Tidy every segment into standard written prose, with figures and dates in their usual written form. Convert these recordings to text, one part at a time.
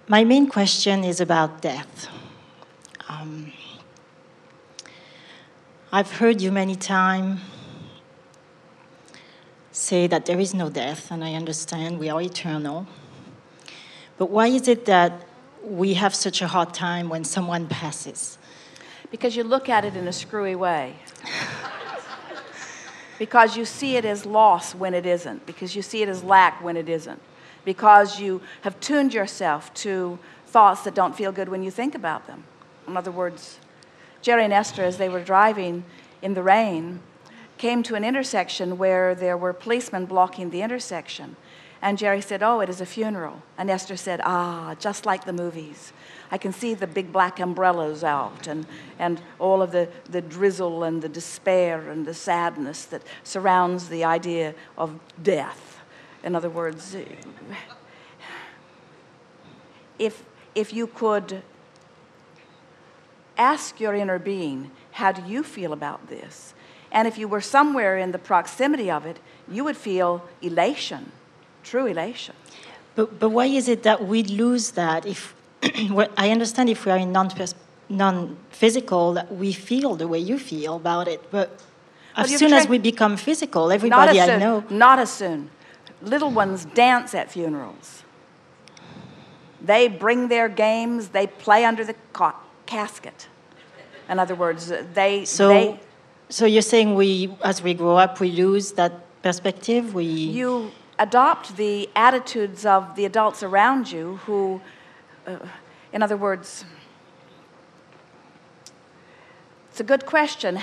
My main question is about death. I've heard you many times say that there is no death, and I understand we are eternal. But why is it that we have such a hard time when someone passes? Because you look at it in a screwy way. Because you see it as loss when it isn't. Because you see it as lack when it isn't. Because you have tuned yourself to thoughts that don't feel good when you think about them. In other words, Jerry and Esther, as they were driving in the rain, came to an intersection where there were policemen blocking the intersection. And Jerry said, "Oh, it is a funeral." And Esther said, "Ah, just like the movies. I can see the big black umbrellas out and all of the drizzle and the despair and the sadness that surrounds the idea of death." In other words, if you could ask your inner being, how do you feel about this? And if you were somewhere in the proximity of it, you would feel elation, true elation. But why is it that we lose that? If I understand if we are in non-physical, that we feel the way you feel about it. But as soon as we become physical, everybody I know... Not as soon. Little ones dance at funerals. They bring their games, they play under the casket. In other words, So you're saying as we grow up, we lose that perspective? You adopt the attitudes of the adults around you who, in other words, it's a good question.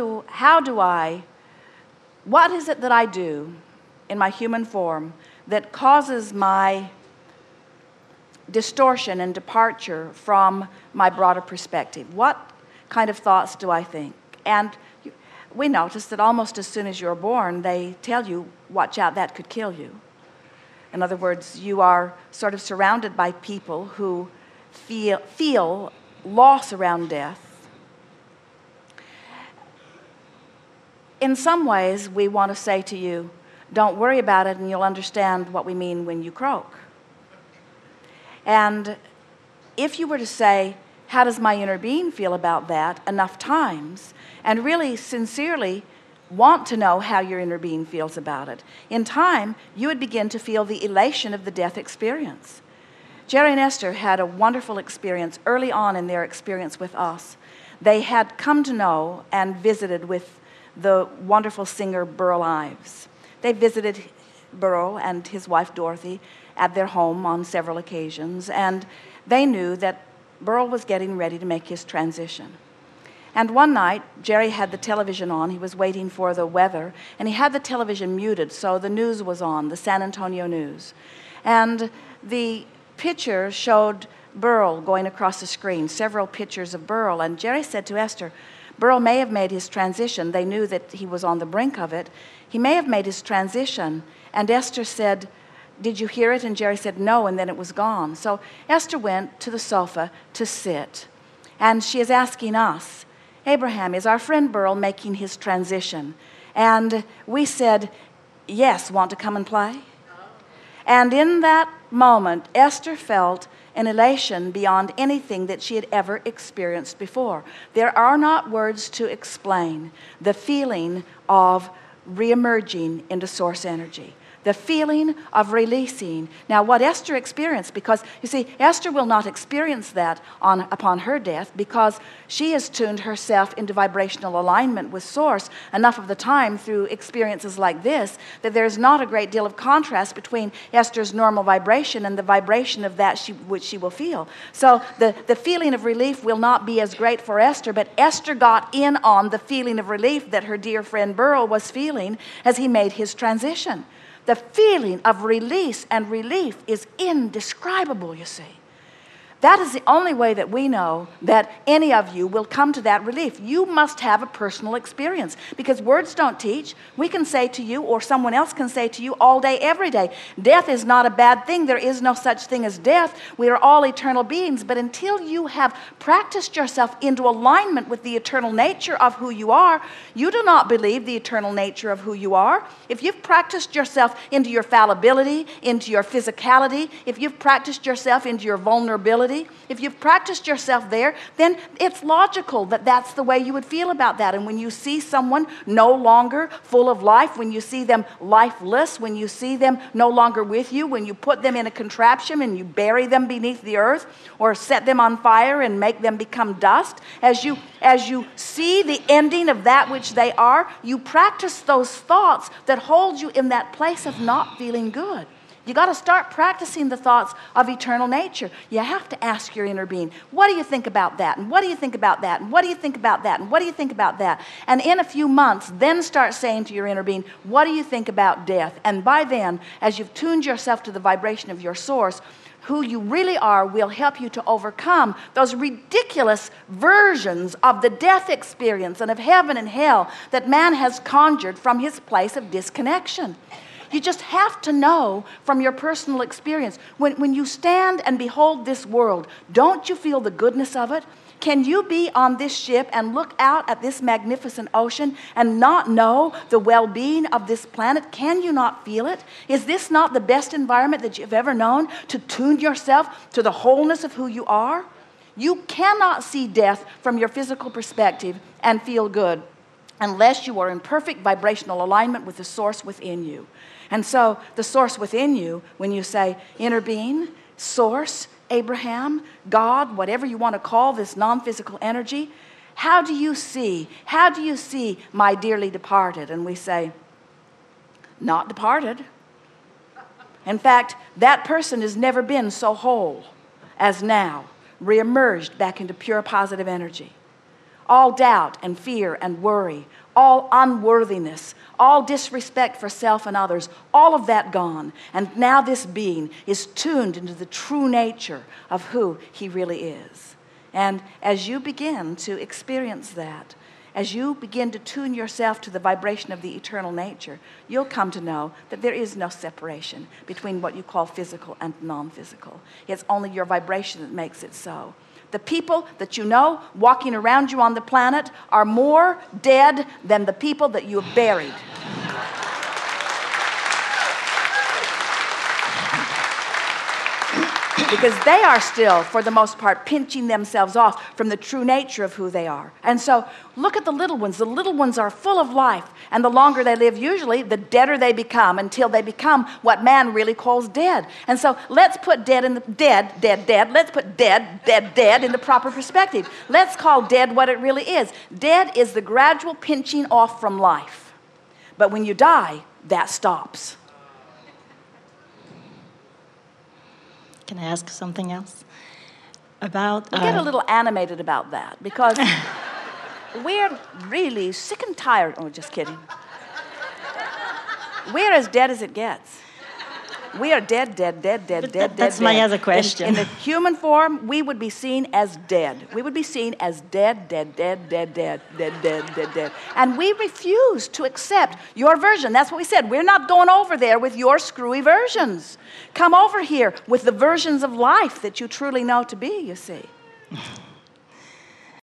What is it that I do in my human form that causes my distortion and departure from my broader perspective? What kind of thoughts do I think? And we notice that almost as soon as you're born, they tell you, watch out, that could kill you. In other words, you are sort of surrounded by people who feel loss around death. In some ways, we want to say to you, don't worry about it and you'll understand what we mean when you croak. And if you were to say, how does my inner being feel about that enough times, and really sincerely want to know how your inner being feels about it, in time, you would begin to feel the elation of the death experience. Jerry and Esther had a wonderful experience early on in their experience with us. They had come to know and visited with the wonderful singer Burl Ives. They visited Burl and his wife Dorothy at their home on several occasions, and they knew that Burl was getting ready to make his transition. And one night, Jerry had the television on. He was waiting for the weather, and he had the television muted, so the news was on, the San Antonio news. And the picture showed Burl going across the screen, several pictures of Burl. And Jerry said to Esther, Burl may have made his transition. They knew that he was on the brink of it. He may have made his transition. And Esther said, did you hear it? And Jerry said, no, and then it was gone. So Esther went to the sofa to sit. And she is asking us, Abraham, is our friend Burl making his transition? And we said, yes, want to come and play? And in that moment, Esther felt an elation beyond anything that she had ever experienced before. There are not words to explain the feeling of reemerging into source energy. The feeling of releasing. Now, what Esther experienced, because, you see, Esther will not experience that upon her death because she has tuned herself into vibrational alignment with Source enough of the time through experiences like this that there's not a great deal of contrast between Esther's normal vibration and the vibration of that which she will feel. So the feeling of relief will not be as great for Esther, but Esther got in on the feeling of relief that her dear friend Burl was feeling as he made his transition. The feeling of release and relief is indescribable, you see. That is the only way that we know that any of you will come to that relief. You must have a personal experience, because words don't teach. We can say to you, or someone else can say to you all day, every day, death is not a bad thing. There is no such thing as death. We are all eternal beings. But until you have practiced yourself into alignment with the eternal nature of who you are, you do not believe the eternal nature of who you are. If you've practiced yourself into your fallibility, into your physicality, if you've practiced yourself into your vulnerability, if you've practiced yourself there, then it's logical that that's the way you would feel about that. And when you see someone no longer full of life, when you see them lifeless, when you see them no longer with you, when you put them in a contraption and you bury them beneath the earth or set them on fire and make them become dust, as you see the ending of that which they are, you practice those thoughts that hold you in that place of not feeling good. You got to start practicing the thoughts of eternal nature. You have to ask your inner being, what do you think about that? And what do you think about that? And what do you think about that? And what do you think about that? And in a few months, then start saying to your inner being, what do you think about death? And by then, as you've tuned yourself to the vibration of your source, who you really are will help you to overcome those ridiculous versions of the death experience and of heaven and hell that man has conjured from his place of disconnection. You just have to know from your personal experience. When you stand and behold this world, don't you feel the goodness of it? Can you be on this ship and look out at this magnificent ocean and not know the well-being of this planet? Can you not feel it? Is this not the best environment that you've ever known to tune yourself to the wholeness of who you are? You cannot see death from your physical perspective and feel good unless you are in perfect vibrational alignment with the source within you. And so the source within you, when you say inner being, source, Abraham, God, whatever you want to call this non-physical energy, how do you see my dearly departed? And we say, not departed. In fact, that person has never been so whole as now, reemerged back into pure positive energy. All doubt and fear and worry, all unworthiness, all disrespect for self and others, all of that gone. And now this being is tuned into the true nature of who he really is. And as you begin to experience that, as you begin to tune yourself to the vibration of the eternal nature, you'll come to know that there is no separation between what you call physical and non-physical. It's only your vibration that makes it so. The people that you know walking around you on the planet are more dead than the people that you have buried. Because they are still, for the most part, pinching themselves off from the true nature of who they are. And so look at the little ones. The little ones are full of life. And the longer they live, usually, the deader they become until they become what man really calls dead. And so let's put dead in the dead. Let's put dead in the proper perspective. Let's call dead what it really is. Dead is the gradual pinching off from life. But when you die, that stops. Can I ask something else? About we get a little animated about that because we're really sick and tired. Oh, just kidding. We're as dead as it gets. We are dead. That's my other question. In the human form, we would be seen as dead. We would be seen as dead. And we refuse to accept your version. That's what we said. We're not going over there with your screwy versions. Come over here with the versions of life that you truly know to be, you see.